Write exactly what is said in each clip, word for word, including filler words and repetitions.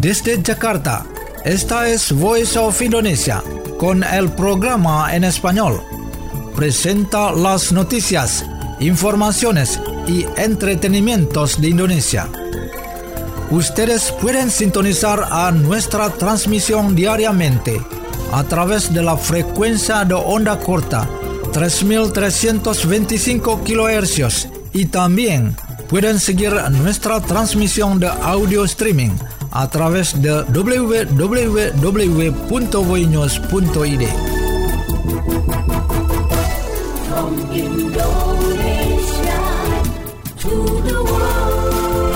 Desde Jakarta, esta es Voice of Indonesia, con el programa en español. Presenta las noticias, informaciones y entretenimientos de Indonesia. Ustedes pueden sintonizar a nuestra transmisión diariamente a través de la frecuencia de onda corta tres mil trescientos veinticinco kilohercios y también pueden seguir nuestra transmisión de audio streaming a través de w w w punto voinews punto i d. From Indonesia to the world.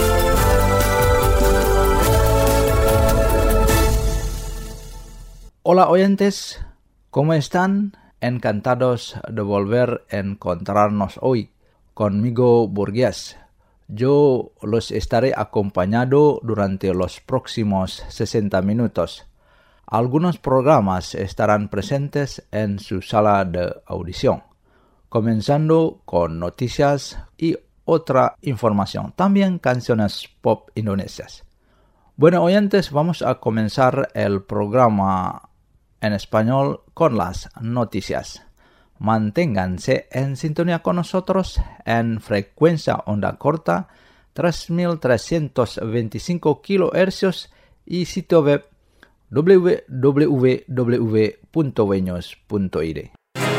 Hola oyentes, ¿cómo están? Encantados de volver a encontrarnos hoy. Conmigo Burgués. Yo los estaré acompañando durante los próximos sesenta minutos. Algunos programas estarán presentes en su sala de audición, comenzando con noticias y otra información, también canciones pop indonesias. Bueno, oyentes, vamos a comenzar el programa en español con las noticias. Manténganse en sintonía con nosotros en frecuencia onda corta tres mil trescientos veinticinco kilohercios y sitio web w w w punto voinews punto i d.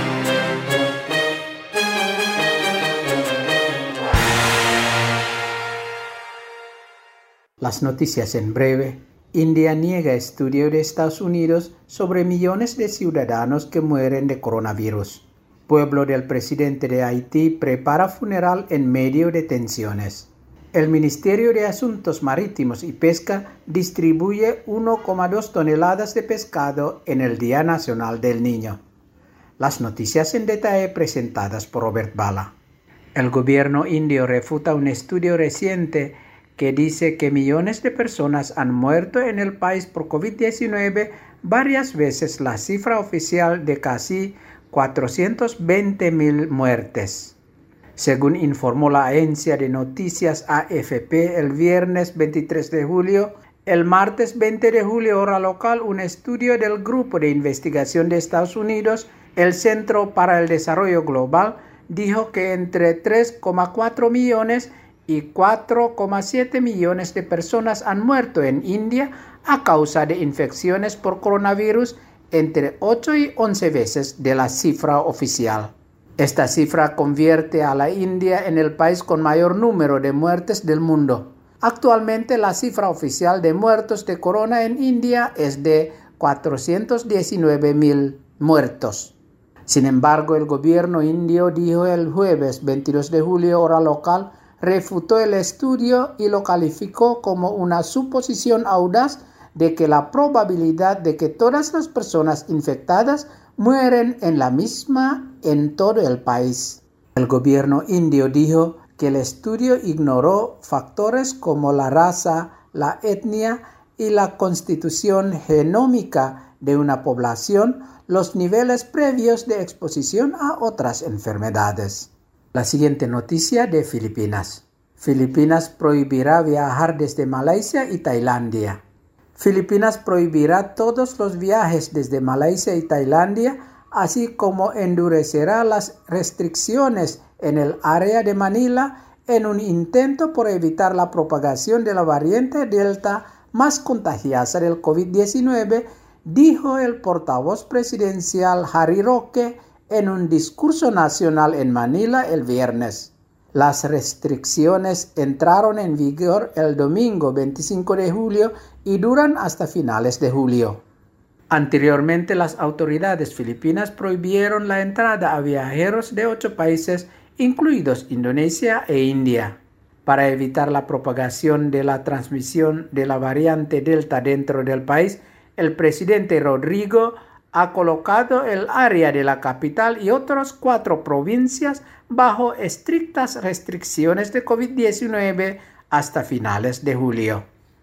Las noticias en breve. India niega estudio de Estados Unidos sobre millones de ciudadanos que mueren de coronavirus. Pueblo del presidente de Haití prepara funeral en medio de tensiones. El Ministerio de Asuntos Marítimos y Pesca distribuye uno coma dos toneladas de pescado en el Día Nacional del Niño. Las noticias en detalle presentadas por Robert Bala. El gobierno indio refuta un estudio reciente que dice que millones de personas han muerto en el país por covid diecinueve, varias veces la cifra oficial de casi cuatrocientos veinte mil muertes. Según informó la agencia de noticias A F P el viernes veintitrés de julio, el martes veinte de julio hora local, un estudio del Grupo de Investigación de Estados Unidos, el Centro para el Desarrollo Global, dijo que entre tres coma cuatro millones y cuatro coma siete millones de personas han muerto en India a causa de infecciones por coronavirus, entre ocho y once veces de la cifra oficial. Esta cifra convierte a la India en el país con mayor número de muertes del mundo. Actualmente la cifra oficial de muertos de corona en India es de cuatrocientos diecinueve mil muertos. Sin embargo, el gobierno indio dijo el jueves veintidós de julio hora local, refutó el estudio y lo calificó como una suposición audaz de que la probabilidad de que todas las personas infectadas mueren en la misma en todo el país. El gobierno indio dijo que el estudio ignoró factores como la raza, la etnia y la constitución genómica de una población, los niveles previos de exposición a otras enfermedades. La siguiente noticia de Filipinas. Filipinas prohibirá viajar desde Malasia y Tailandia. Filipinas prohibirá todos los viajes desde Malasia y Tailandia, así como endurecerá las restricciones en el área de Manila en un intento por evitar la propagación de la variante Delta más contagiosa del covid diecinueve, dijo el portavoz presidencial Harry Roque en un discurso nacional en Manila el viernes. Las restricciones entraron en vigor el domingo veinticinco de julio y duran hasta finales de julio. Anteriormente, las autoridades filipinas prohibieron la entrada a viajeros de ocho países, incluidos Indonesia e India. Para evitar la propagación de la transmisión de la variante Delta dentro del país, el presidente Rodrigo ha colocado el área de la capital y otras cuatro provincias bajo estrictas restricciones de covid diecinueve hasta finales de julio.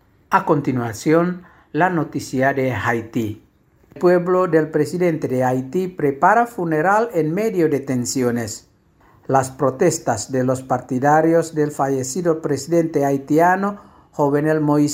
A continuación, la noticia de Haití. El pueblo del presidente de Haití prepara funeral en medio de tensiones. Las protestas de los partidarios del fallecido presidente haitiano Jovenel Moïse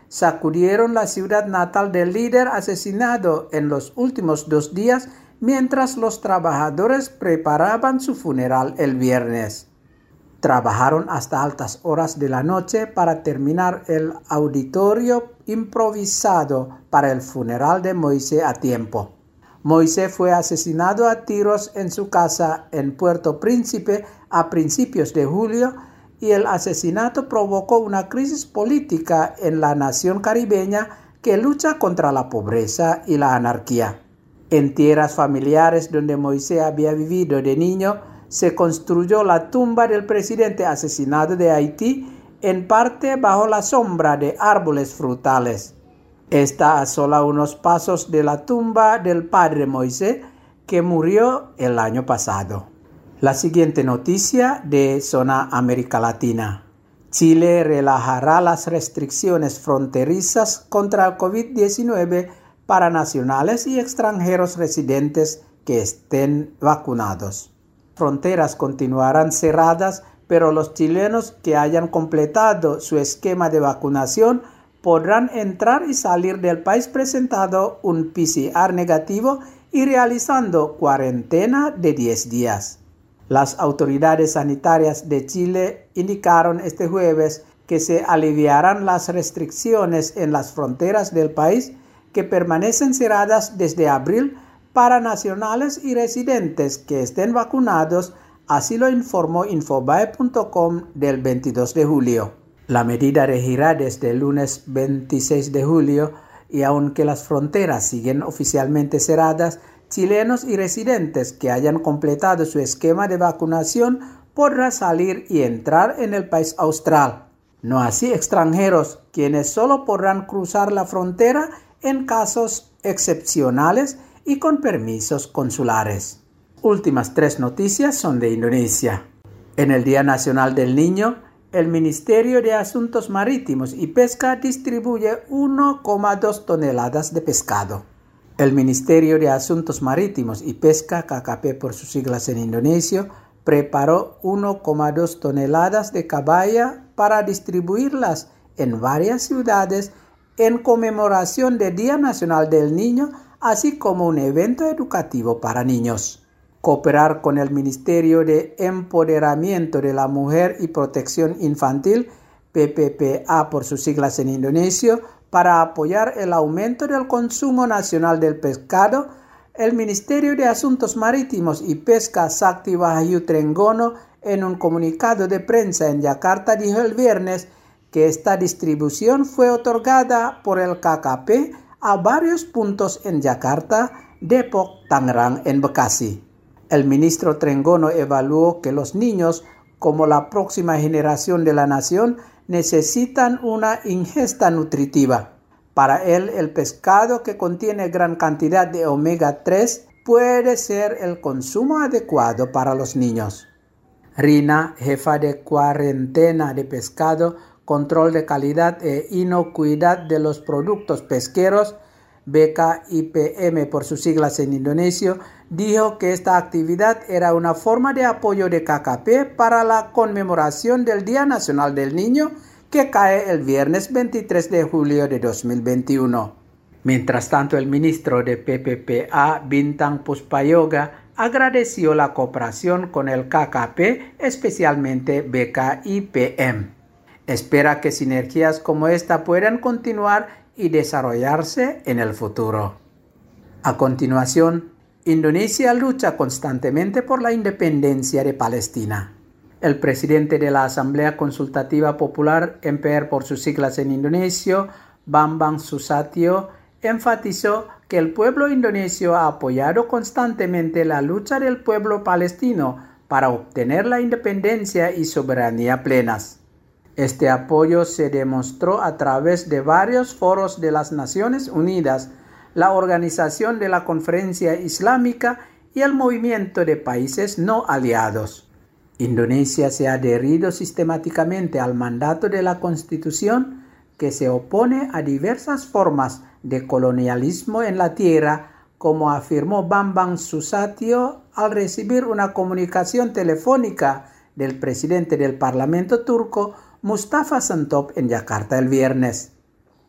sacudieron la ciudad natal del líder asesinado en los últimos dos días mientras los trabajadores preparaban su funeral el viernes. Trabajaron hasta altas horas de la noche para terminar el auditorio improvisado para el funeral de Moisés a tiempo. Moisés fue asesinado a tiros en su casa en Puerto Príncipe a principios de julio y el asesinato provocó una crisis política en la nación caribeña que lucha contra la pobreza y la anarquía. En tierras familiares donde Moisés había vivido de niño, se construyó la tumba del presidente asesinado de Haití, en parte bajo la sombra de árboles frutales. Está a solo unos pasos de la tumba del padre Moisés, que murió el año pasado. La siguiente noticia de Zona América Latina. Chile relajará las restricciones fronterizas contra el COVID diecinueve para nacionales y extranjeros residentes que estén vacunados. Fronteras continuarán cerradas, pero los chilenos que hayan completado su esquema de vacunación podrán entrar y salir del país presentando un P C R negativo y realizando cuarentena de diez días. Las autoridades sanitarias de Chile indicaron este jueves que se aliviarán las restricciones en las fronteras del país que permanecen cerradas desde abril para nacionales y residentes que estén vacunados, así lo informó Infobae punto com del veintidós de julio. La medida regirá desde el lunes veintiséis de julio y aunque las fronteras siguen oficialmente cerradas, chilenos y residentes que hayan completado su esquema de vacunación podrán salir y entrar en el país austral. No así extranjeros, quienes solo podrán cruzar la frontera en casos excepcionales y con permisos consulares. Últimas tres noticias son de Indonesia. En el Día Nacional del Niño, el Ministerio de Asuntos Marítimos y Pesca distribuye uno coma dos toneladas de pescado. El Ministerio de Asuntos Marítimos y Pesca, K K P por sus siglas en indonesio, preparó uno coma dos toneladas de cabaya para distribuirlas en varias ciudades en conmemoración del Día Nacional del Niño, así como un evento educativo para niños. Cooperar con el Ministerio de Empoderamiento de la Mujer y Protección Infantil, P P P A por sus siglas en indonesio, para apoyar el aumento del consumo nacional del pescado, el Ministerio de Asuntos Marítimos y Pesca Sakti Wahyu Trenggono en un comunicado de prensa en Yakarta dijo el viernes que esta distribución fue otorgada por el K K P a varios puntos en Yakarta, Depok, Tangerang, y Bekasi. El ministro Trenggono evaluó que los niños, como la próxima generación de la nación, necesitan una ingesta nutritiva. Para él, el pescado que contiene gran cantidad de omega tres puede ser el consumo adecuado para los niños. Rina, jefa de cuarentena de pescado, control de calidad e inocuidad de los productos pesqueros, B K I P M por sus siglas en indonesio, dijo que esta actividad era una forma de apoyo de K K P para la conmemoración del Día Nacional del Niño, que cae el viernes veintitrés de julio de dos mil veintiuno. Mientras tanto, el ministro de P P P A, Bintang Puspayoga, agradeció la cooperación con el K K P, especialmente B K I P M. Espera que sinergias como esta puedan continuar y desarrollarse en el futuro. A continuación, Indonesia lucha constantemente por la independencia de Palestina. El presidente de la Asamblea Consultativa Popular, M P R por sus siglas en indonesio, Bambang Susatyo, enfatizó que el pueblo indonesio ha apoyado constantemente la lucha del pueblo palestino para obtener la independencia y soberanía plenas. Este apoyo se demostró a través de varios foros de las Naciones Unidas, la Organización de la Conferencia Islámica y el Movimiento de Países No Aliados. Indonesia se ha adherido sistemáticamente al mandato de la Constitución que se opone a diversas formas de colonialismo en la tierra, como afirmó Bambang Susatyo al recibir una comunicación telefónica del presidente del Parlamento turco, Mustafa Şentop, en Yakarta el viernes.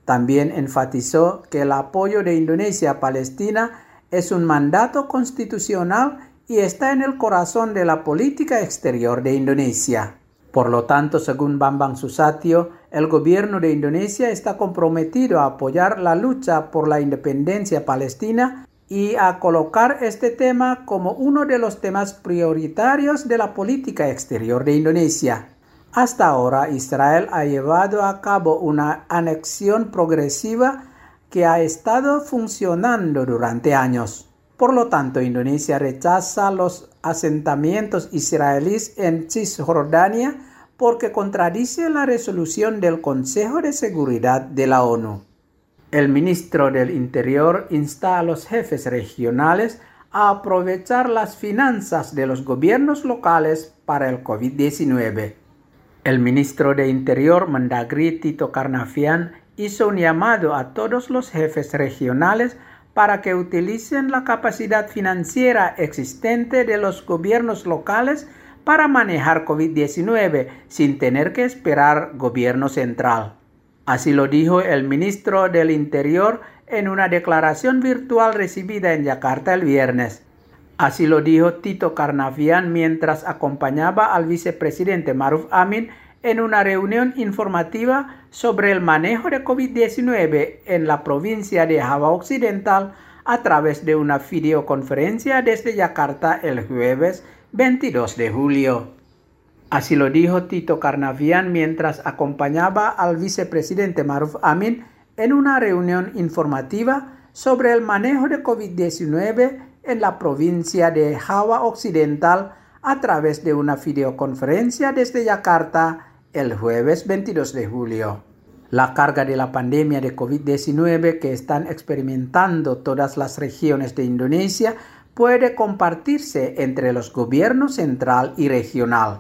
También enfatizó que el apoyo de Indonesia a Palestina es un mandato constitucional y está en el corazón de la política exterior de Indonesia. Por lo tanto, según Bambang Susatyo, el gobierno de Indonesia está comprometido a apoyar la lucha por la independencia palestina y a colocar este tema como uno de los temas prioritarios de la política exterior de Indonesia. Hasta ahora, Israel ha llevado a cabo una anexión progresiva que ha estado funcionando durante años. Por lo tanto, Indonesia rechaza los asentamientos israelíes en Cisjordania porque contradice la resolución del Consejo de Seguridad de la ONU. El ministro del Interior insta a los jefes regionales a aprovechar las finanzas de los gobiernos locales para el COVID diecinueve. El ministro de Interior, Mendagri Tito Karnavian, hizo un llamado a todos los jefes regionales para que utilicen la capacidad financiera existente de los gobiernos locales para manejar COVID diecinueve sin tener que esperar gobierno central. Así lo dijo el ministro del Interior en una declaración virtual recibida en Yakarta el viernes. Así lo dijo Tito Karnavian mientras acompañaba al vicepresidente Maruf Amin en una reunión informativa sobre el manejo de COVID diecinueve en la provincia de Java Occidental a través de una videoconferencia desde Yakarta el jueves veintidós de julio. Así lo dijo Tito Karnavian mientras acompañaba al vicepresidente Maruf Amin en una reunión informativa sobre el manejo de COVID diecinueve en la provincia de Java Occidental a través de una videoconferencia desde Yakarta el jueves veintidós de julio. La carga de la pandemia de COVID diecinueve que están experimentando todas las regiones de Indonesia puede compartirse entre los gobiernos central y regional.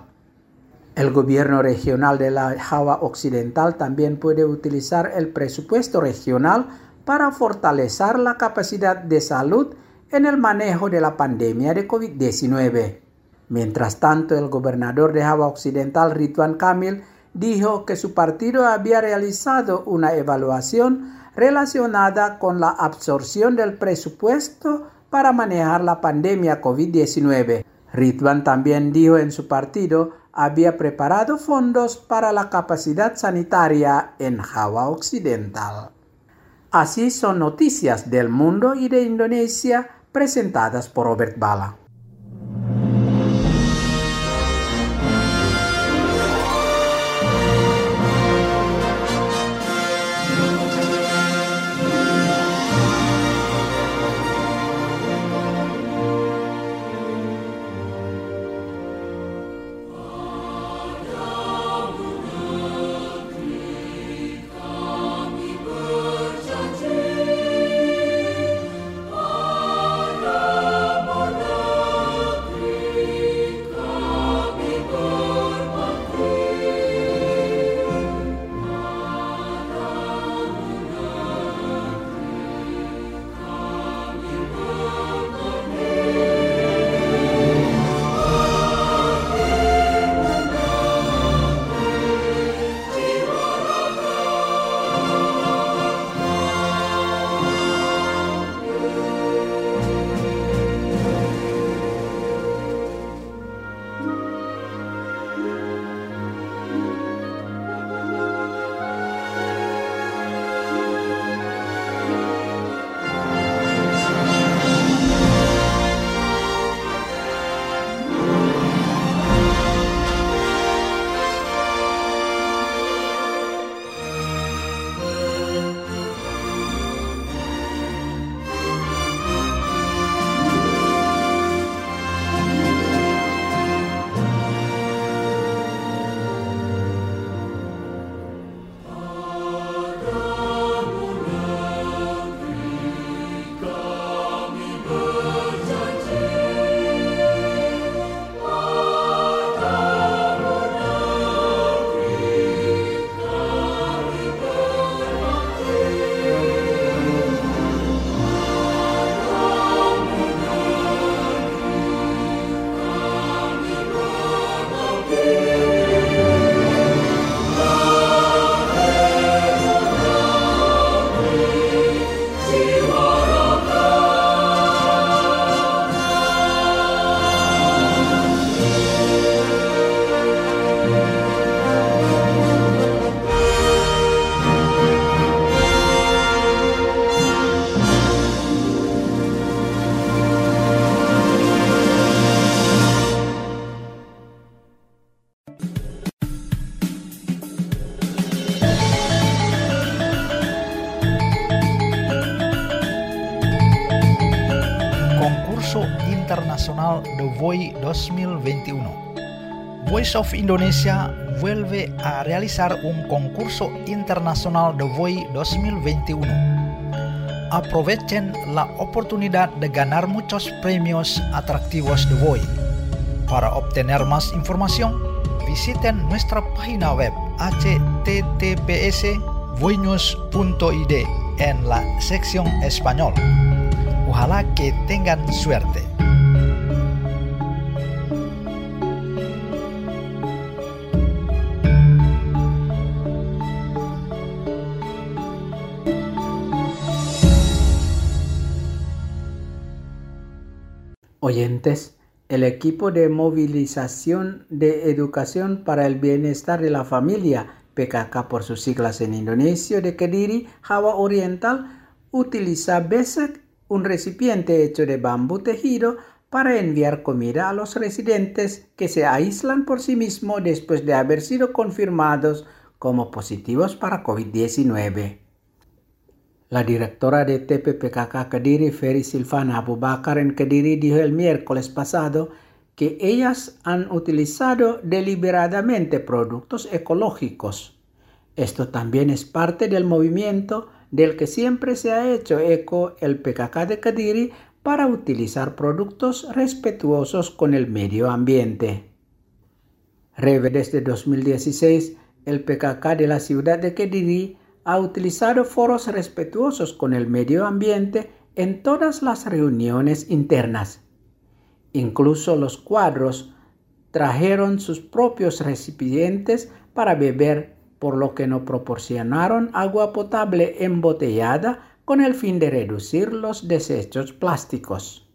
El gobierno regional de la Java Occidental también puede utilizar el presupuesto regional para fortalecer la capacidad de salud en el manejo de la pandemia de COVID diecinueve. Mientras tanto, el gobernador de Java Occidental, Ridwan Kamil, dijo que su partido había realizado una evaluación relacionada con la absorción del presupuesto para manejar la pandemia COVID diecinueve. Ridwan también dijo en su partido había preparado fondos para la capacidad sanitaria en Java Occidental. Así son noticias del mundo y de Indonesia presentadas por Robert Bala. concurso internacional de V O I dos mil veintiuno. Voice of Indonesia vuelve a realizar un concurso internacional de V O I dos mil veintiuno. Aprovechen la oportunidad de ganar muchos premios atractivos de V O I. Para obtener más información, visiten nuestra página web h t t p s voinews punto i d en la sección español. Ojalá que tengan suerte. Oyentes, el equipo de movilización de educación para el bienestar de la familia, P K K por sus siglas en indonesio, de Kediri, Java Oriental, utiliza besek, un recipiente hecho de bambú tejido, para enviar comida a los residentes que se aíslan por sí mismos después de haber sido confirmados como positivos para COVID diecinueve. La directora de T P P K K Kediri, Ferry Silvana Abu Bakar en Kediri, dijo el miércoles pasado que ellas han utilizado deliberadamente productos ecológicos. Esto también es parte del movimiento del que siempre se ha hecho eco el P K K de Kediri para utilizar productos respetuosos con el medio ambiente. Reve desde dos mil dieciséis, el P K K de la ciudad de Kediri ha utilizado foros respetuosos con el medio ambiente en todas las reuniones internas. Incluso los cuadros trajeron sus propios recipientes para beber, por lo que no proporcionaron agua potable embotellada con el fin de reducir los desechos plásticos.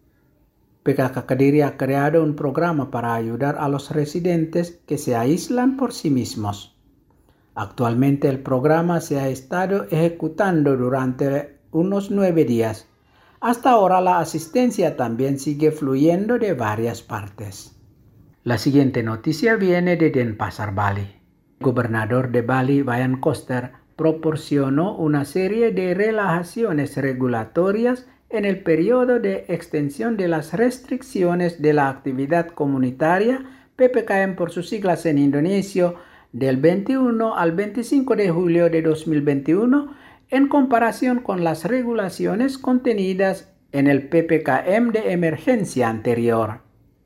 P K K Kediri ha creado un programa para ayudar a los residentes que se aíslan por sí mismos. Actualmente el programa se ha estado ejecutando durante unos nueve días. Hasta ahora la asistencia también sigue fluyendo de varias partes. La siguiente noticia viene de Denpasar, Bali. El gobernador de Bali, Wayan Koster, proporcionó una serie de relajaciones regulatorias en el periodo de extensión de las restricciones de la actividad comunitaria, P P K M por sus siglas en indonesio, del veintiuno al veinticinco de julio de dos mil veintiuno, en comparación con las regulaciones contenidas en el P P K M de emergencia anterior.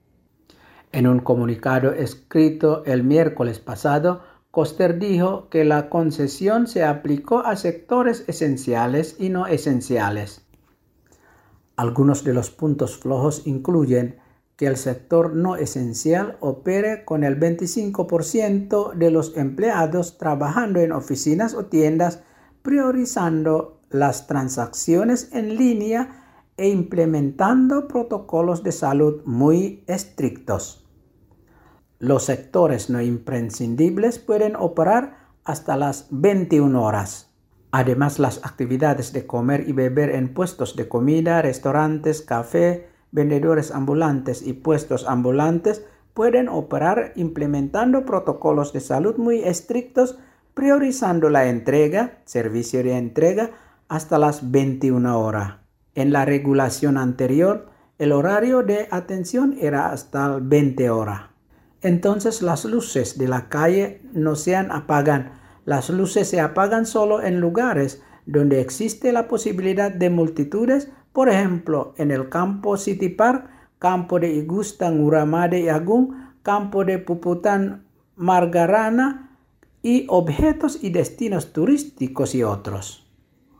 En un comunicado escrito el miércoles pasado, Koster dijo que la concesión se aplicó a sectores esenciales y no esenciales. Algunos de los puntos flojos incluyen que el sector no esencial opere con el veinticinco por ciento de los empleados trabajando en oficinas o tiendas, priorizando las transacciones en línea e implementando protocolos de salud muy estrictos. Los sectores no imprescindibles pueden operar hasta las veintiuna horas. Además, las actividades de comer y beber en puestos de comida, restaurantes, café, vendedores ambulantes y puestos ambulantes pueden operar implementando protocolos de salud muy estrictos, priorizando la entrega, servicio de entrega, hasta las veintiuna horas. En la regulación anterior, el horario de atención era hasta veinte horas. Entonces las luces de la calle no se apagan. Las luces se apagan solo en lugares donde existe la posibilidad de multitudes, por ejemplo, en el campo City Park, campo de Igusta Nguramade y Agung, campo de Puputan Margarana y objetos y destinos turísticos y otros.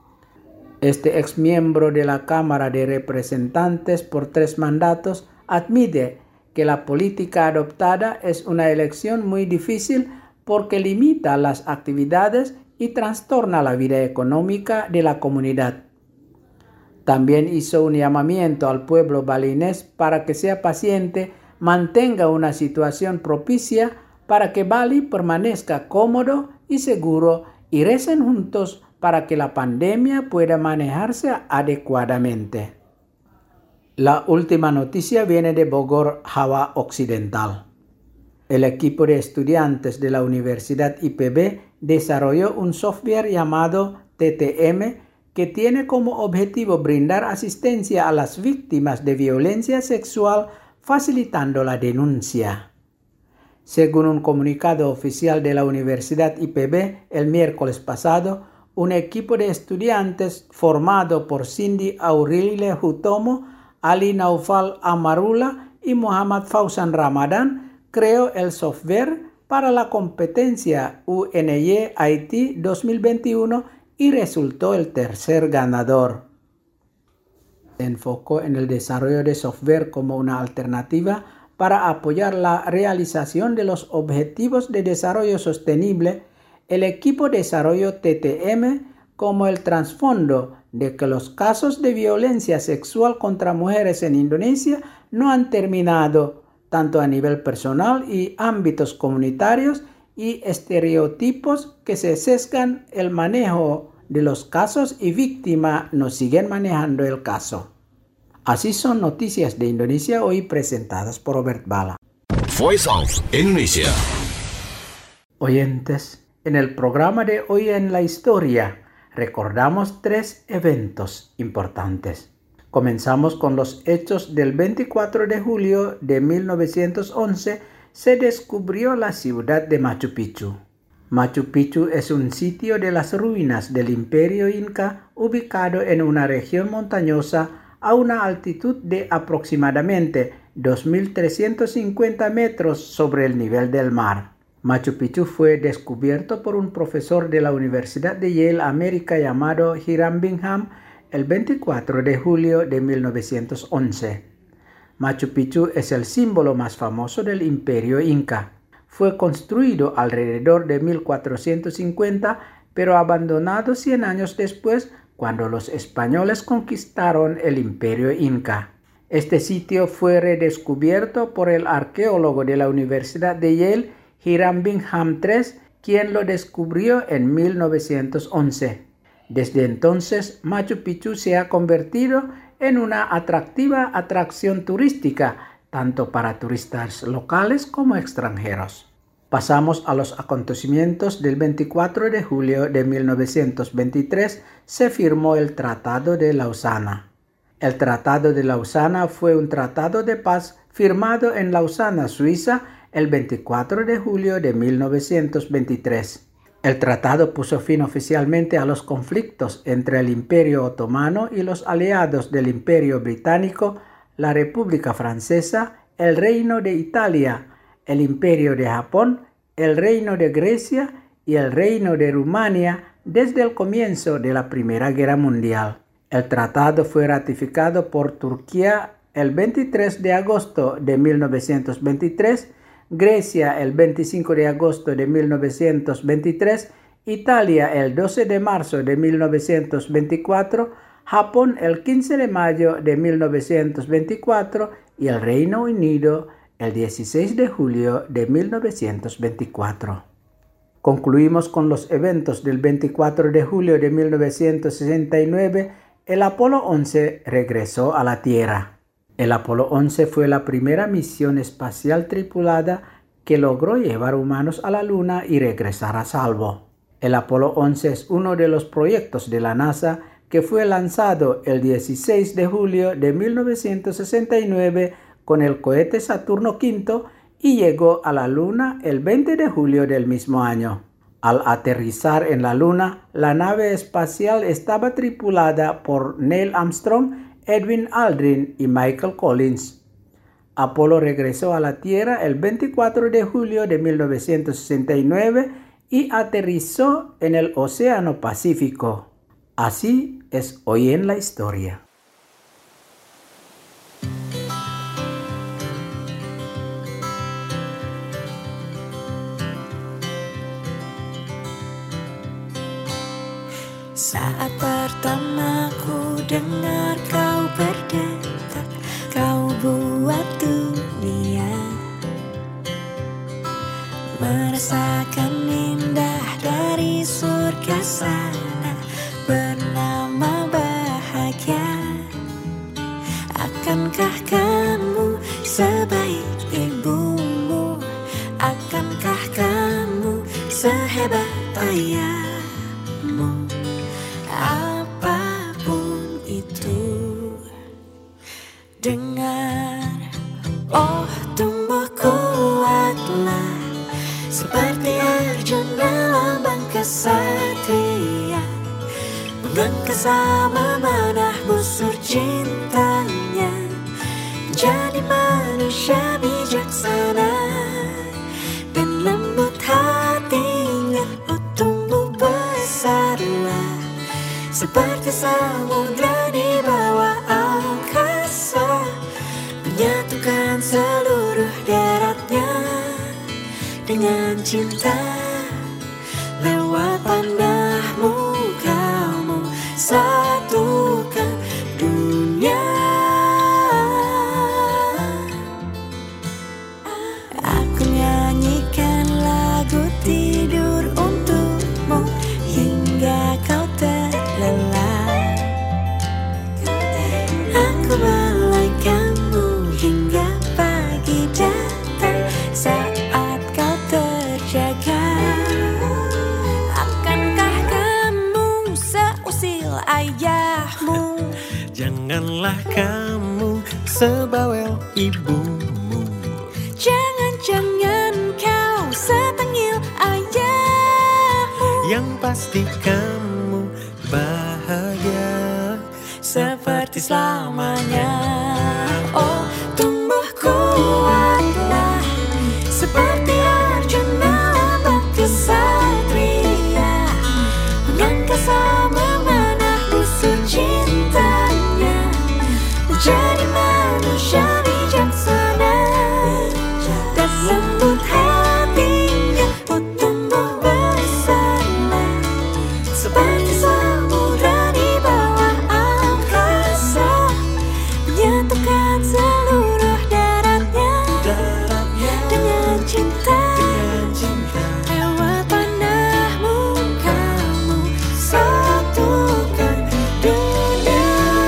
Este ex miembro de la Cámara de Representantes por tres mandatos admite que la política adoptada es una elección muy difícil porque limita las actividades y trastorna la vida económica de la comunidad. También hizo un llamamiento al pueblo balinés para que sea paciente, mantenga una situación propicia para que Bali permanezca cómodo y seguro y recen juntos para que la pandemia pueda manejarse adecuadamente. La última noticia viene de Bogor, Java Occidental. El equipo de estudiantes de la Universidad I P B desarrolló un software llamado T T M que tiene como objetivo brindar asistencia a las víctimas de violencia sexual, facilitando la denuncia. Según un comunicado oficial de la Universidad I P B el miércoles pasado, un equipo de estudiantes formado por Cindy Aurile Hutomo, Ali Naufal Amarula y Muhammad Fausan Ramadan creó el software para la competencia U N Y I T dos mil veintiuno y resultó el tercer ganador. Se enfocó en el desarrollo de software como una alternativa para apoyar la realización de los Objetivos de Desarrollo Sostenible. El equipo desarrolló T T M como el trasfondo de que los casos de violencia sexual contra mujeres en Indonesia no han terminado, tanto a nivel personal y ámbitos comunitarios, y estereotipos que se sesgan el manejo de los casos y víctimas no siguen manejando el caso. Así son noticias de Indonesia hoy presentadas por Robert Bala. Voice of Indonesia. Oyentes, en el programa de Hoy en la Historia recordamos tres eventos importantes. Comenzamos con los hechos del veinticuatro de julio de mil novecientos once. Se descubrió la ciudad de Machu Picchu. Machu Picchu es un sitio de las ruinas del Imperio Inca ubicado en una región montañosa a una altitud de aproximadamente dos mil trescientos cincuenta metros sobre el nivel del mar. Machu Picchu fue descubierto por un profesor de la Universidad de Yale, América, llamado Hiram Bingham el veinticuatro de julio de mil novecientos once. Machu Picchu es el símbolo más famoso del Imperio Inca. Fue construido alrededor de mil cuatrocientos cincuenta, pero abandonado cien años después, cuando los españoles conquistaron el Imperio Inca. Este sitio fue redescubierto por el arqueólogo de la Universidad de Yale, Hiram Bingham tercero, quien lo descubrió en mil novecientos once. Desde entonces, Machu Picchu se ha convertido en una atractiva atracción turística, tanto para turistas locales como extranjeros. Pasamos a los acontecimientos del veinticuatro de julio de mil novecientos veintitrés. Se firmó el Tratado de Lausana. El Tratado de Lausana fue un tratado de paz firmado en Lausana, Suiza, el veinticuatro de julio de mil novecientos veintitrés. El tratado puso fin oficialmente a los conflictos entre el Imperio Otomano y los aliados del Imperio Británico, la República Francesa, el Reino de Italia, el Imperio de Japón, el Reino de Grecia y el Reino de Rumania desde el comienzo de la Primera Guerra Mundial. El tratado fue ratificado por Turquía el veintitrés de agosto de mil novecientos veintitrés, Grecia el veinticinco de agosto de mil novecientos veintitrés, Italia el doce de marzo de mil novecientos veinticuatro, Japón el quince de mayo de mil novecientos veinticuatro y el Reino Unido el dieciséis de julio de mil novecientos veinticuatro. Concluimos con los eventos del veinticuatro de julio de mil novecientos sesenta y nueve. El Apolo once regresó a la Tierra. El Apolo once fue la primera misión espacial tripulada que logró llevar humanos a la Luna y regresar a salvo. El Apolo once es uno de los proyectos de la NASA que fue lanzado el dieciséis de julio de mil novecientos sesenta y nueve con el cohete Saturno quinto y llegó a la Luna el veinte de julio del mismo año. Al aterrizar en la Luna, la nave espacial estaba tripulada por Neil Armstrong, Edwin Aldrin y Michael Collins. Apolo regresó a la Tierra el veinticuatro de julio de mil novecientos sesenta y nueve y aterrizó en el Océano Pacífico. Así es hoy en la historia. Saat pertama ku dengar kau berdetak, kau buat dunia merasakan indah dari surga sana bernama bahagia. Akankah kamu sebaik ibumu? Akankah kamu sehebat ayahmu? Apa Oh, tumbuh kuatlah seperti Arjuna lambang kesatria, mengangkasa memanah busur cintanya, menjadi manusia bijaksana dan lembut hatinya. Oh, tumbuh besarlah seperti samudra di bawah angkasa, menyatukan seluruh daratnya dengan cinta. Lewat panahmu kamu satukan dunia. Aku nyanyikan lagu tidur untukmu hingga kau terlelap. Aku belai kamu hingga pagi datang saat kau terjaga. Akankah kamu seusil ayahmu? Janganlah kamu sebawel ibumu. Jangan-jangan kau setengil ayahmu. Yang pasti kamu bahagia Seperti selamanya. Oh, tumbuh kuatlah seperti Arjuna lambang kesatria, mengangkasa memanah busur cintanya, menjadi manusia bijaksana dan lembut hatinya. Oh, tumbuh besarlah seperti samudra di bawah angkasa, menyatukan seluruh daratnya dengan cinta. Lewat panahmu kamu satukan dunia.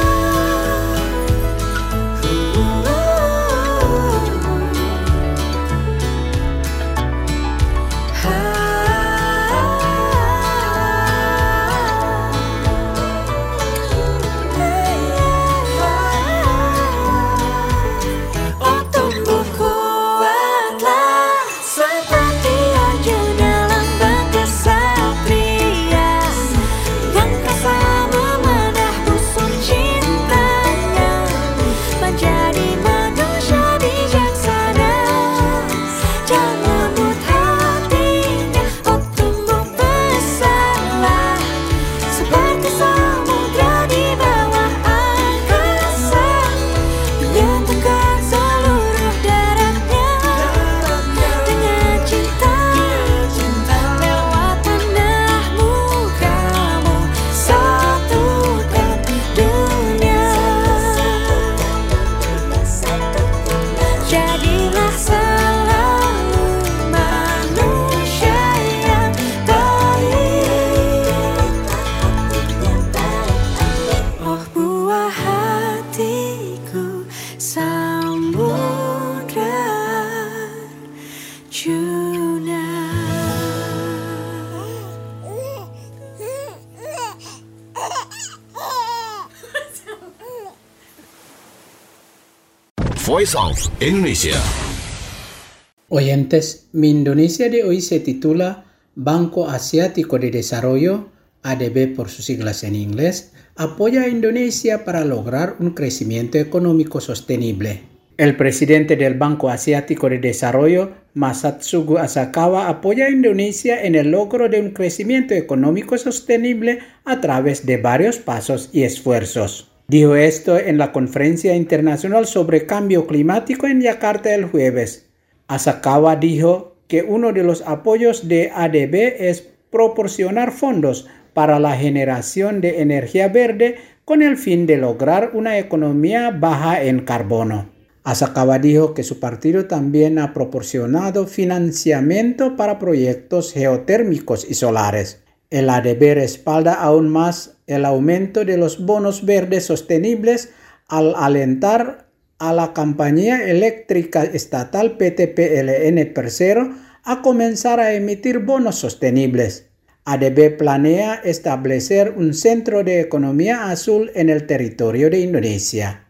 Oh, tumbuh kuatlah seperti Arjuna lambang kesatria, mengangkasa memanah busur cintanya, menjadi manusia bijaksana dan lembut hatinya. Oh, tumbuh besarlah seperti samudra di bawah angkasa, menyatukan seluruh daratnya dengan cinta. Lewat panahmu kamu satukan dunia. Jadilah selalu manusia yang baik. Oh, buah hatiku samudra Juna. Voice of Indonesia. Oyentes, mi Indonesia de hoy se titula Banco Asiático de Desarrollo, A D B por sus siglas en inglés, apoya a Indonesia para lograr un crecimiento económico sostenible. El presidente del Banco Asiático de Desarrollo, Masatsugu Asakawa, apoya a Indonesia en el logro de un crecimiento económico sostenible a través de varios pasos y esfuerzos. Dijo esto en la Conferencia Internacional sobre Cambio Climático en Yakarta el jueves. Asakawa dijo que uno de los apoyos de A D B es proporcionar fondos para la generación de energía verde con el fin de lograr una economía baja en carbono. Asakawa dijo que su partido también ha proporcionado financiamiento para proyectos geotérmicos y solares. El A D B respalda aún más el aumento de los bonos verdes sostenibles al alentar a la compañía eléctrica estatal P T P L N Persero a comenzar a emitir bonos sostenibles. A D B planea establecer un centro de economía azul en el territorio de Indonesia.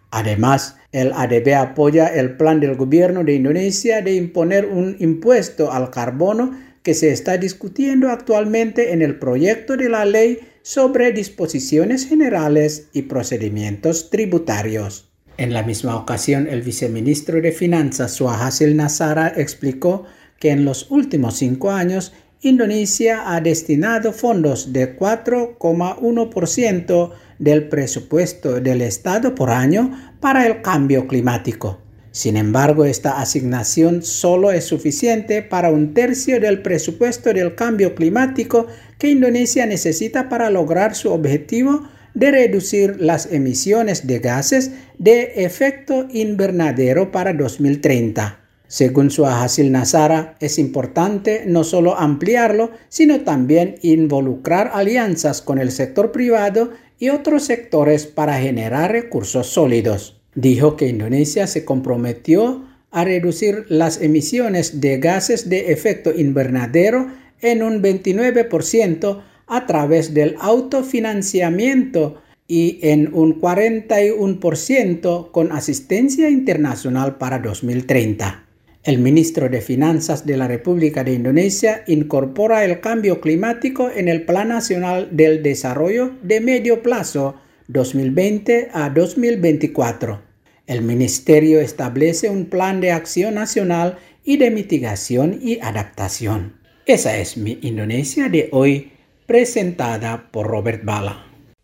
Además, el A D B apoya el plan del gobierno de Indonesia de imponer un impuesto al carbono que se está discutiendo actualmente en el proyecto de la ley sobre disposiciones generales y procedimientos tributarios. En la misma ocasión, el viceministro de Finanzas, Suhasil Nazara, explicó que en los últimos cinco años, Indonesia ha destinado fondos de cuatro coma uno por ciento del presupuesto del Estado por año para el cambio climático. Sin embargo, esta asignación solo es suficiente para un tercio del presupuesto del cambio climático que Indonesia necesita para lograr su objetivo de reducir las emisiones de gases de efecto invernadero para dos mil treinta. Según Suhasil Nazara, es importante no solo ampliarlo, sino también involucrar alianzas con el sector privado y otros sectores para generar recursos sólidos. Dijo que Indonesia se comprometió a reducir las emisiones de gases de efecto invernadero en un veintinueve por ciento a través del autofinanciamiento y en un cuarenta y uno por ciento con asistencia internacional para dos mil treinta. El ministro de Finanzas de la República de Indonesia incorpora el cambio climático en el Plan Nacional del Desarrollo de Medio Plazo dos mil veinte a dos mil veinticuatro. El ministerio establece un plan de acción nacional y de mitigación y adaptación. Esa es mi Indonesia de hoy, presentada por Robert Bala.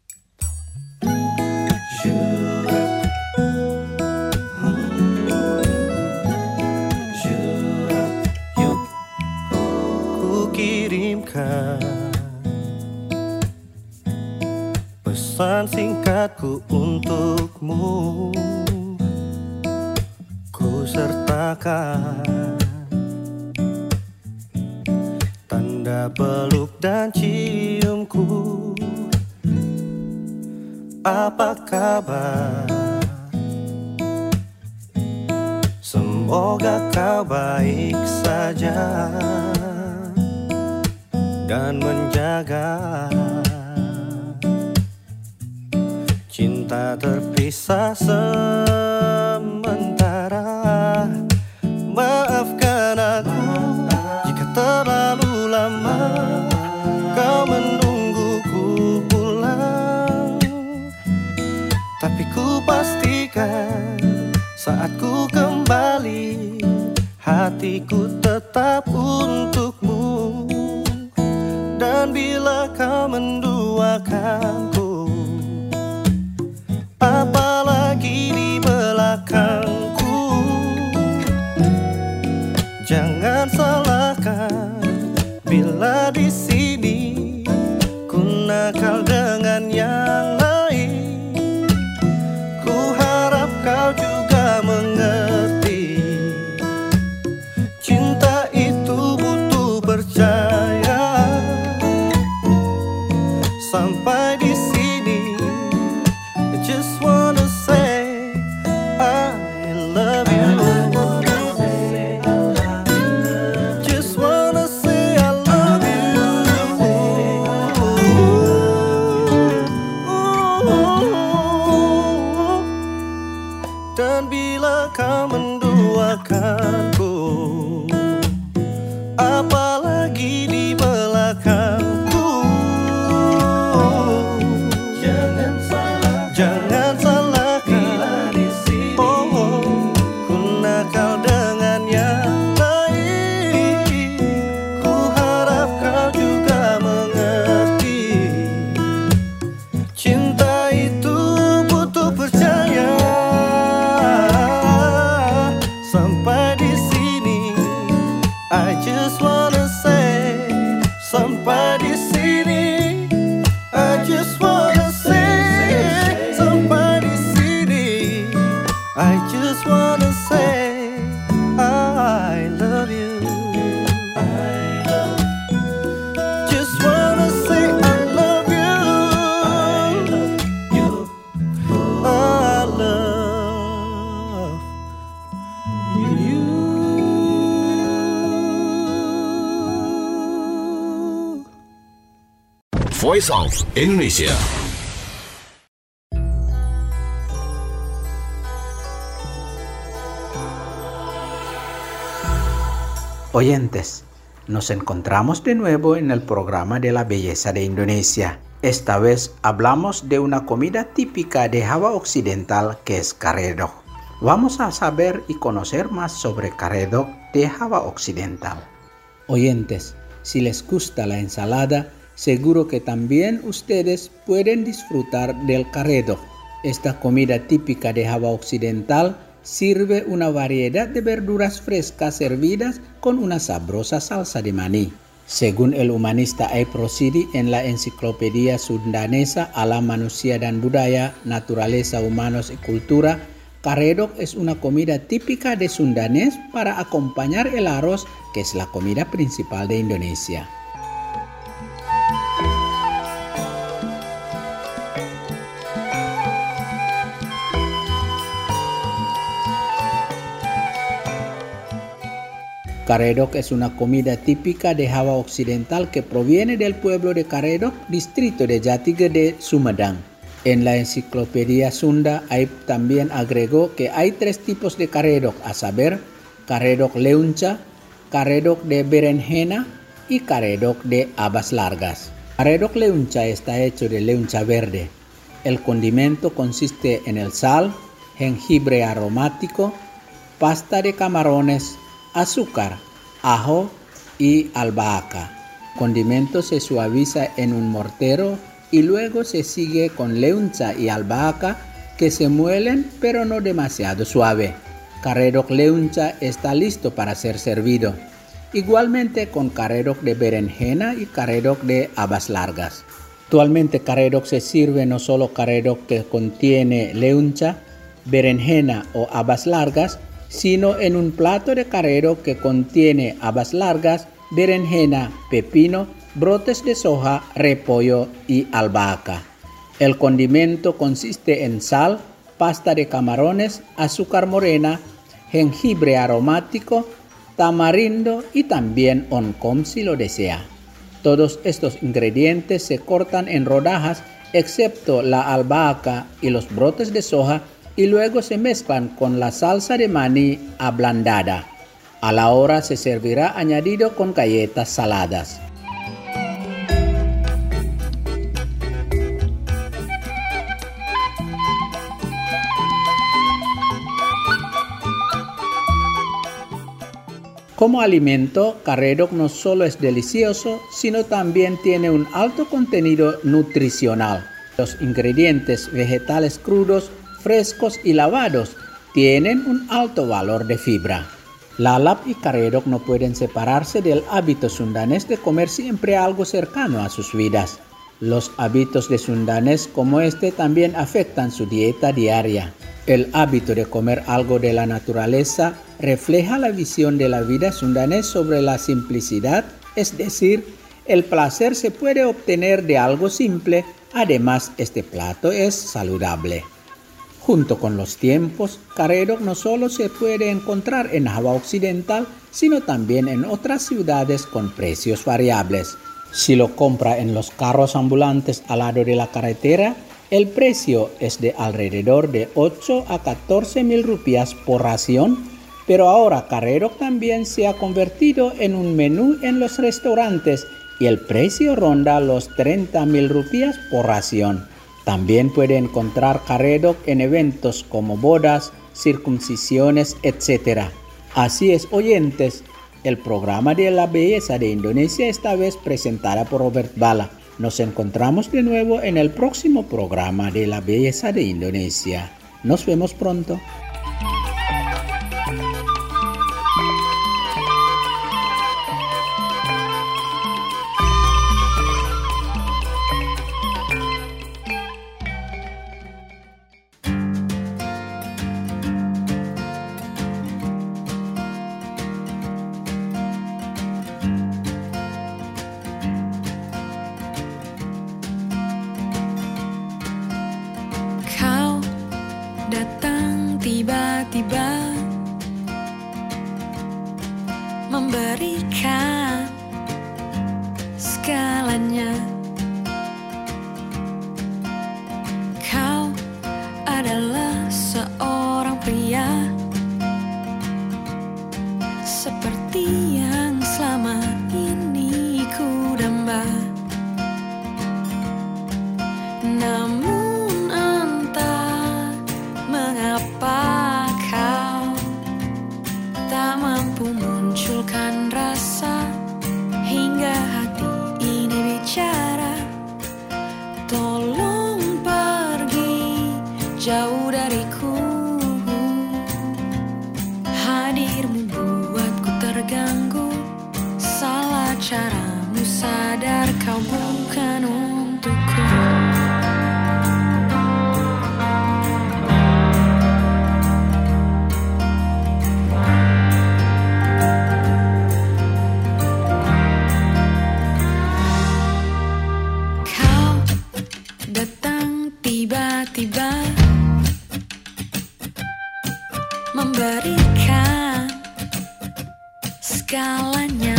Ku kirimkan pesan singkatku untukmu, ku sertakan tanda peluk dan ciumku. Apa kabar? Semoga kau baik saja dan menjaga cinta terpisah sementara. Maafkan aku jika terlalu lama kau menungguku pulang, tapi ku pastikan saat ku kembali hatiku tetap untukmu. Dan bila kau menduakanku, apalagi di belakangku, jangan salahkan bila di sini ku nakal dengan yang lain. Ku harap kau juga mengerti, cinta itu butuh percaya. Sampai di sini, I just wanna say I love you. Just wanna say I love you. Dan bila kau menduakanku, apalagi di belakangku, jangan salah, jangan salahkan di sini. Oh, ku nakal dengan yang lain. Ku harap kau juga mengerti, cinta itu butuh percaya. Sampai di sini, I just wanna say. Sampai di sini, I just wanna say. Sampai di sini, I just wanna say I love you. I love you. Just wanna say I love you. I love you. I love you. Voice of Indonesia. Oyentes, nos encontramos de nuevo en el programa de la belleza de Indonesia. Esta vez hablamos de una comida típica de Java Occidental que es karedok. Vamos a saber y conocer más sobre karedok de Java Occidental. Oyentes, si les gusta la ensalada, seguro que también ustedes pueden disfrutar del karedok. Esta comida típica de Java Occidental sirve una variedad de verduras frescas servidas con una sabrosa salsa de maní. Según el humanista Aib Rosidi en la Enciclopedia Sundanesa Alam Manusia dan Budaya, Naturaleza, Humanos y Cultura, karedok es una comida típica de Sundanés para acompañar el arroz, que es la comida principal de Indonesia. Karedok es una comida típica de Java Occidental que proviene del pueblo de Karedok, distrito de Jatigede, Sumedang. En la Enciclopedia Sunda, Aib también agregó que hay tres tipos de karedok, a saber, karedok leunca, karedok de berenjena y karedok de habas largas. Karedok leunca está hecho de leunca verde. El condimento consiste en el sal, jengibre aromático, pasta de camarones, azúcar, ajo y albahaca. El condimento se suaviza en un mortero y luego se sigue con leunca y albahaca que se muelen pero no demasiado suave. Karedok leunca está listo para ser servido. Igualmente con karedok de berenjena y karedok de habas largas. Actualmente karedok se sirve no solo karedok que contiene leunca, berenjena o habas largas, sino en un plato de karedok que contiene habas largas, berenjena, pepino, brotes de soja, repollo y albahaca. El condimento consiste en sal, pasta de camarones, azúcar morena, jengibre aromático, tamarindo y también oncom si lo desea. Todos estos ingredientes se cortan en rodajas excepto la albahaca y los brotes de soja y luego se mezclan con la salsa de maní ablandada. A la hora se servirá añadido con galletas saladas. Como alimento, karedok no solo es delicioso, sino también tiene un alto contenido nutricional. Los ingredientes vegetales crudos, frescos y lavados tienen un alto valor de fibra. Lalap y karedok no pueden separarse del hábito sundanés de comer siempre algo cercano a sus vidas. Los hábitos de sundanés como este también afectan su dieta diaria. El hábito de comer algo de la naturaleza refleja la visión de la vida sundanés sobre la simplicidad, es decir, el placer se puede obtener de algo simple, además este plato es saludable. Junto con los tiempos, karedok no solo se puede encontrar en Java Occidental, sino también en otras ciudades con precios variables. Si lo compra en los carros ambulantes al lado de la carretera, el precio es de alrededor de ocho a catorce mil rupias por ración, pero ahora karedok también se ha convertido en un menú en los restaurantes y el precio ronda los treinta mil rupias por ración. También puede encontrar karedok en eventos como bodas, circuncisiones, etcétera. Así es, oyentes, el programa de la belleza de Indonesia esta vez presentada por Robert Bala. Nos encontramos de nuevo en el próximo programa de la belleza de Indonesia. Nos vemos pronto. Datang tiba-tiba memberikan segalanya. Kau adalah seorang pria seperti yang tak mampu munculkan rasa hingga hati ini bicara. Tolong pergi jauh dariku. Hadirmu buatku terganggu. Salah caramu, sadar kau bukan untukku. Kau datang tiba-tiba, memberikan segalanya.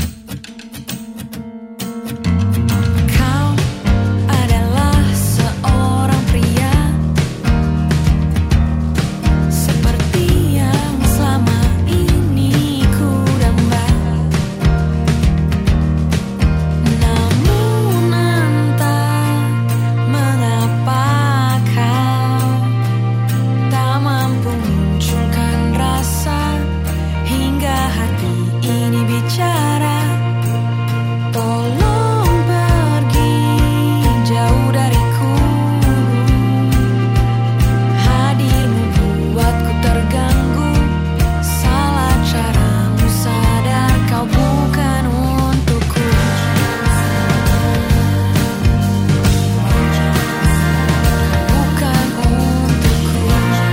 Kau adalah seorang pria seperti yang selama ini ku damba. Namun entah mengapa kau tak mampu munculkan rasa hingga hati ini bicara. Tolong pergi jauh dariku. Hadirmu buatku terganggu. Salah caramu, sadar kau bukan untukku. Bukan untukku.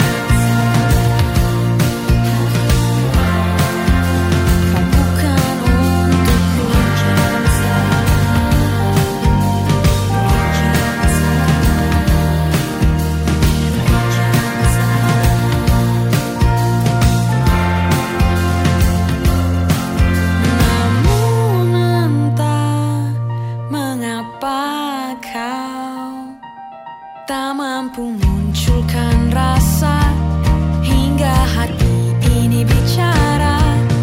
Bukan untukku. Namun entah mengapa kau tak mampu munculkan rasa hingga hati ini bicara.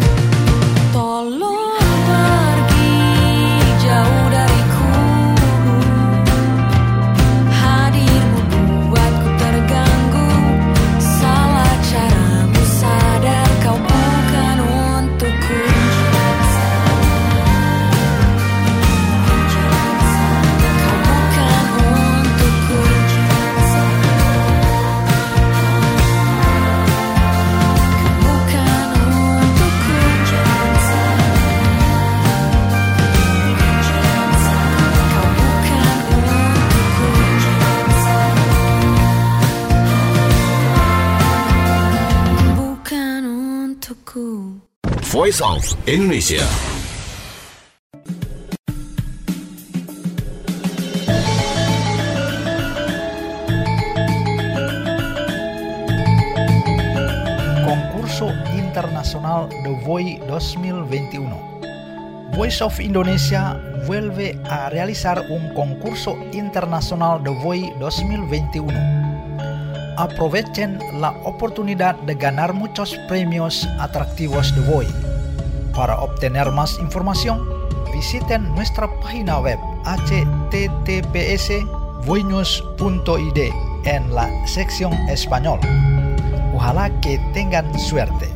Tolong pergi jauh dariku. Hadirmu buatku terganggu. Salah caramu, sadar kau bukan untukku. Kau bukan untukku. Kau bukan untukku. Kau bukan untukku. Bukan untukku. Voice of Indonesia. Concurso Internacional de Voy dos mil veintiuno. Voice of Indonesia vuelve a realizar un concurso internacional de Voy dos mil veintiuno. Aprovechen la oportunidad de ganar muchos premios atractivos de Voy. Para obtener más información, visiten nuestra página web h t t p s voinews punto i d en la sección español. Ojalá que tengan suerte.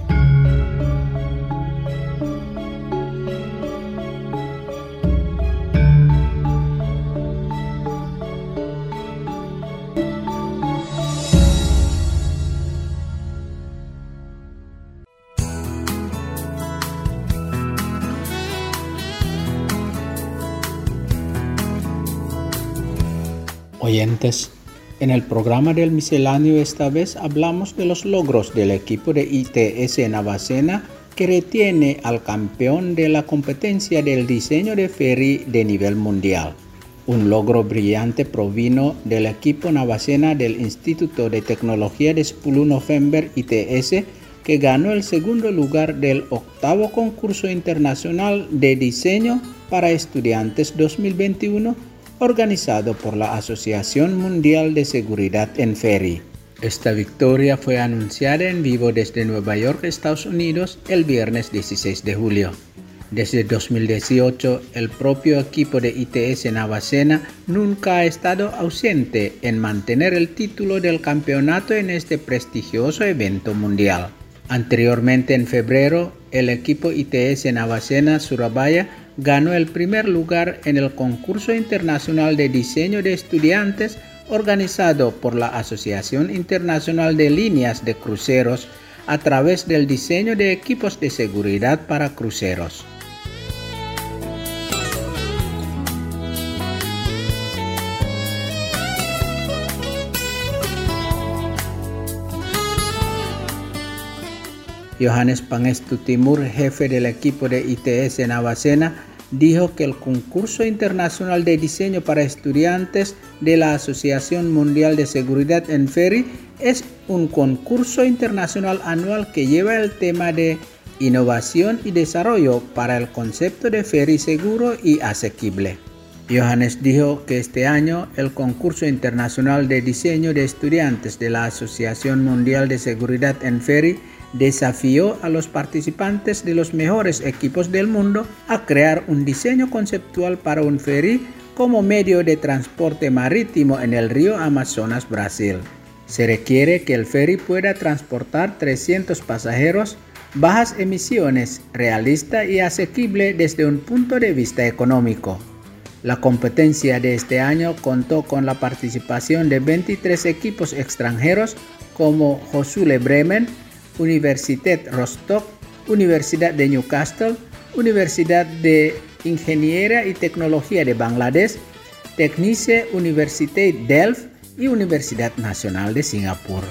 Oyentes, en el programa del misceláneo esta vez hablamos de los logros del equipo de I T S Navacena que retiene al campeón de la competencia del diseño de ferry de nivel mundial. Un logro brillante provino del equipo Navacena del Instituto de Tecnología de sepuluh November I T S, que ganó el segundo lugar del octavo concurso internacional de diseño para estudiantes dos mil veintiuno, organizado por la Asociación Mundial de Seguridad en Ferry. Esta victoria fue anunciada en vivo desde Nueva York, Estados Unidos, el viernes dieciséis de julio. Desde dos mil dieciocho, el propio equipo de I T S Navacena nunca ha estado ausente en mantener el título del campeonato en este prestigioso evento mundial. Anteriormente, en febrero, el equipo I T S Navasena Surabaya ganó el primer lugar en el concurso internacional de diseño de estudiantes organizado por la Asociación Internacional de Líneas de Cruceros a través del diseño de equipos de seguridad para cruceros. Johannes Pangestu Timur, jefe del equipo de I T S Navasena, dijo que el concurso internacional de diseño para estudiantes de la Asociación Mundial de Seguridad en Ferry es un concurso internacional anual que lleva el tema de innovación y desarrollo para el concepto de ferry seguro y asequible. Johannes dijo que este año el concurso internacional de diseño de estudiantes de la Asociación Mundial de Seguridad en Ferry desafió a los participantes de los mejores equipos del mundo a crear un diseño conceptual para un ferry como medio de transporte marítimo en el río Amazonas, Brasil. Se requiere que el ferry pueda transportar trescientos pasajeros, bajas emisiones, realista y asequible desde un punto de vista económico. La competencia de este año contó con la participación de veintitrés equipos extranjeros como Hochschule Bremen, Universität Rostock, Universidad de Newcastle, Universidad de Ingeniería y Tecnología de Bangladesh, Technische Universiteit Delft y Universidad Nacional de Singapur.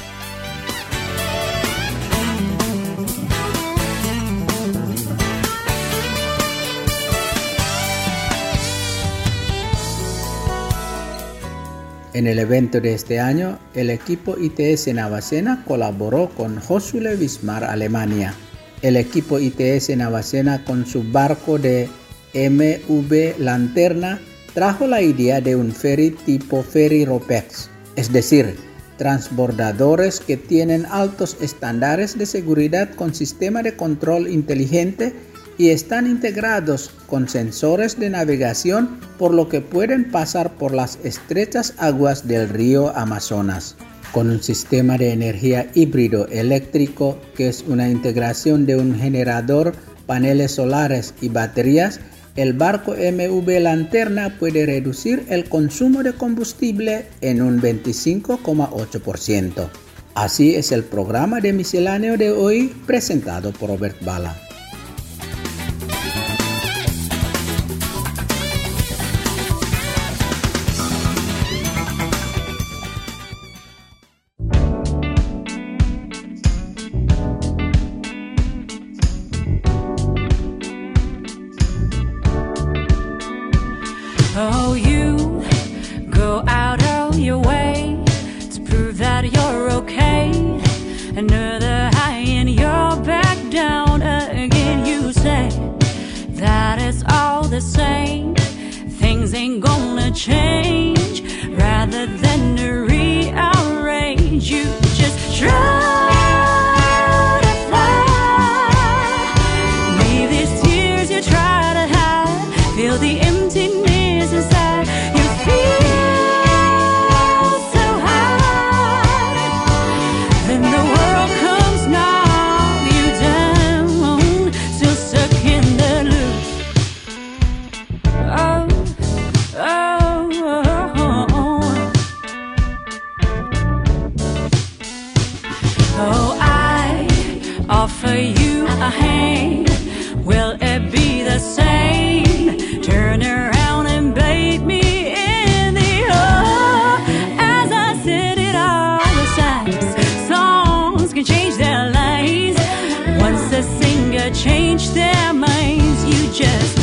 En el evento de este año, el equipo I T S Navasena colaboró con Hochschule Wismar, Alemania. El equipo I T S Navasena, con su barco de M V Lanterna, trajo la idea de un ferry tipo ferry RoPax, es decir, transbordadores que tienen altos estándares de seguridad con sistema de control inteligente y están integrados con sensores de navegación, por lo que pueden pasar por las estrechas aguas del río Amazonas. Con un sistema de energía híbrido eléctrico, que es una integración de un generador, paneles solares y baterías, el barco M V Lanterna puede reducir el consumo de combustible en un veinticinco coma ocho por ciento. Así es el programa de misceláneo de hoy, presentado por Robert Bala. Oh, you go out of your way to prove that you're okay. Another high and you're back down again. You say that it's all the same. Things ain't gonna change. Rather than to rearrange, you just try. Feel the emptiness inside. You feel so high. Then the world comes knock you down, still stuck in the loop. Oh, oh, oh, oh. I offer you a hand. Will it be the same? Turn around and bait me in the eye. As I said it all the times, songs can change their lives. Once a singer changed their minds, you just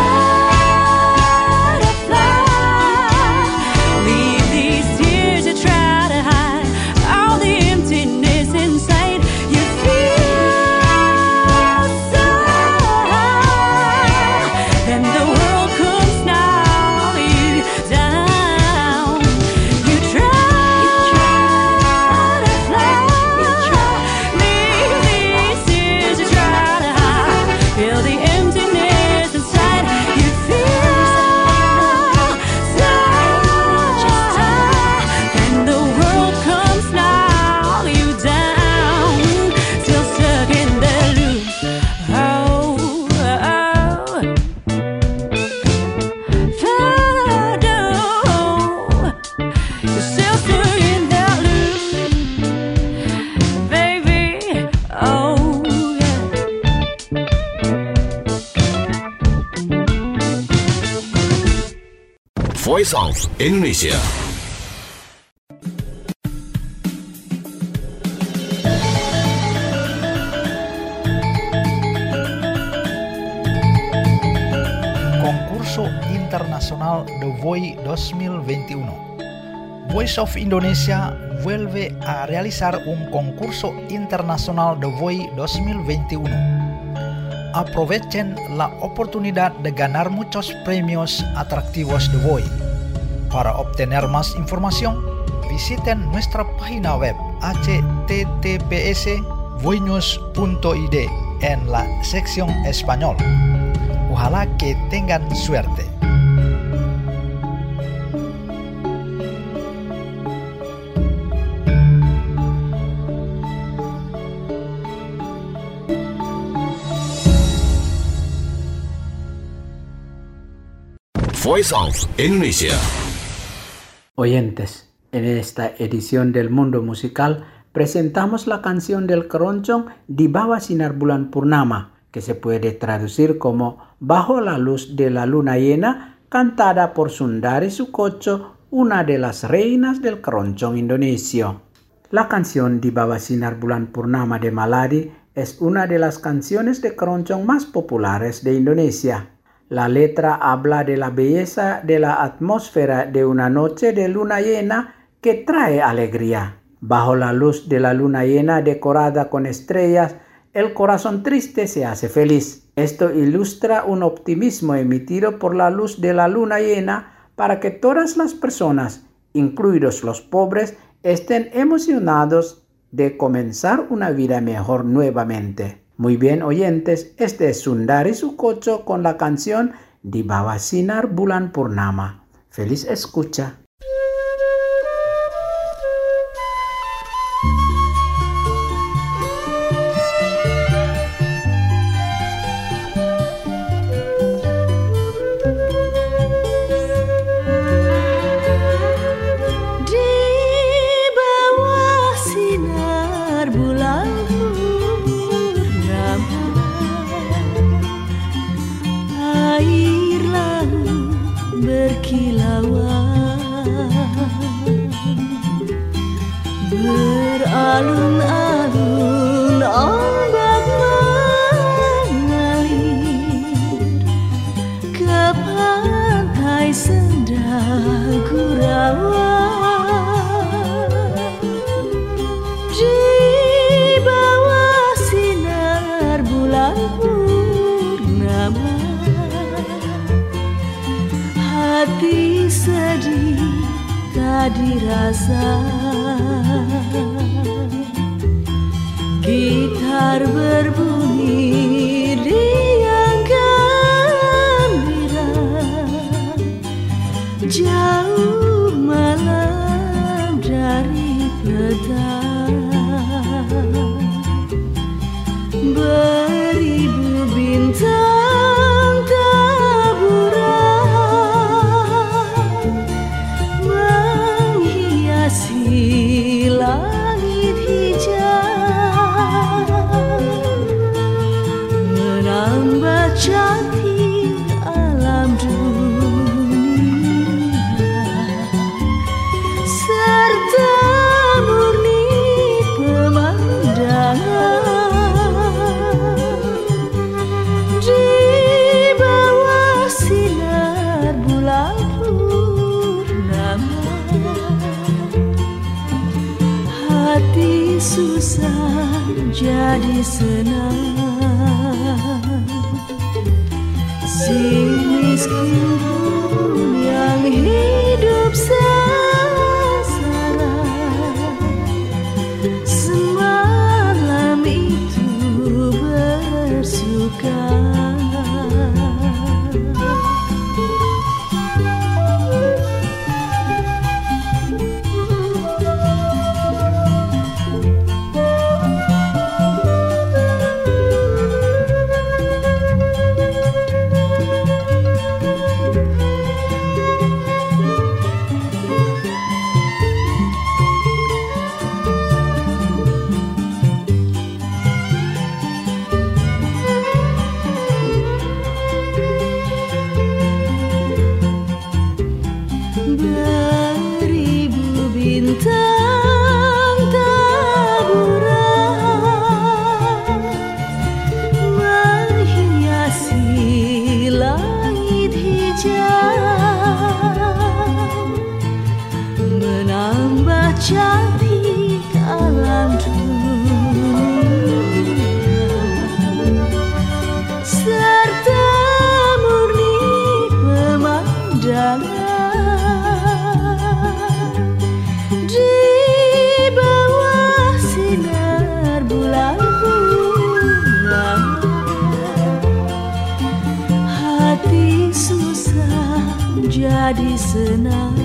try to fly. Leave these tears to try to hide all the emptiness inside. You feel so high, then the world comes knock you down. You try to fly. Leave these tears to try to hide. Feel Voice of Indonesia. Concurso Internacional The Voice dos mil veintiuno. Voice of Indonesia vuelve a realizar un concurso internacional The Voice dos mil veintiuno. Aprovechen la oportunidad de ganar muchos premios atractivos The Voice. Para obtener más información, visiten nuestra página web h t t p s voinews punto i d en la sección español. Ojalá que tengan suerte. Voice of Indonesia. Oyentes, en esta edición del Mundo Musical presentamos la canción del Keroncong Di Bawah Sinar Bulan Purnama, que se puede traducir como Bajo la luz de la luna llena, cantada por Sundari Soekoco, una de las reinas del keroncong indonesio. La canción Di Bawah Sinar Bulan Purnama de Maladi es una de las canciones de keroncong más populares de Indonesia. La letra habla de la belleza de la atmósfera de una noche de luna llena que trae alegría. Bajo la luz de la luna llena decorada con estrellas, el corazón triste se hace feliz. Esto ilustra un optimismo emitido por la luz de la luna llena para que todas las personas, incluidos los pobres, estén emocionados de comenzar una vida mejor nuevamente. Muy bien, oyentes, este es Sundari Soekoco con la canción Di Bawah Sinar Bulan Purnama. Feliz escucha. Beralun-alun ombak mengalir ke pantai Senda Gurawa. Di bawah sinar bulan purnama, hati sedih tak dirasa. Gitar berbunyi riang gembira, jauh malam dari petang. Beribu bintang taburan menghiasi langit hijau, menambah cantik alam dunia, serta murni pemandangan. Di bawah sinar bulan purnama, hati susah jadi senang. Si miskin pun yang hidup sengsara, semalam itu bersuka. senang